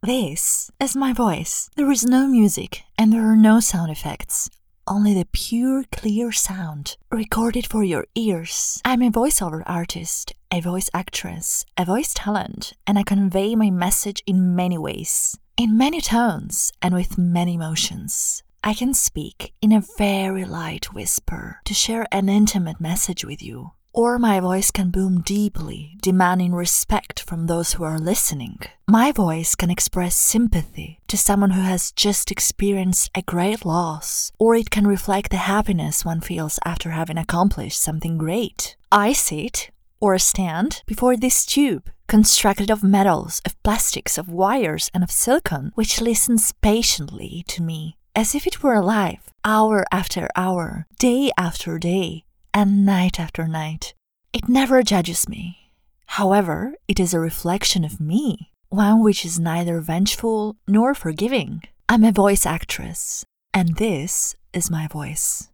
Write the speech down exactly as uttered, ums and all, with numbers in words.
This is my voice. There is no music and there are no sound effects. Only the pure, clear sound, recorded for your ears. I'm a voiceover artist, a voice actress, a voice talent, and I convey my message in many ways, in many tones, and with many emotions. I can speak in a very light whisper to share an intimate message with you. Or my voice can boom deeply, demanding respect from those who are listening. My voice can express sympathy to someone who has just experienced a great loss, or it can reflect the happiness one feels after having accomplished something great. I sit, or stand, before this tube, constructed of metals, of plastics, of wires, and of silicon, which listens patiently to me, as if it were alive, hour after hour, day after day, and night after night. It never judges me. However, it is a reflection of me, one which is neither vengeful nor forgiving. I'm a voice actress, and this is my voice.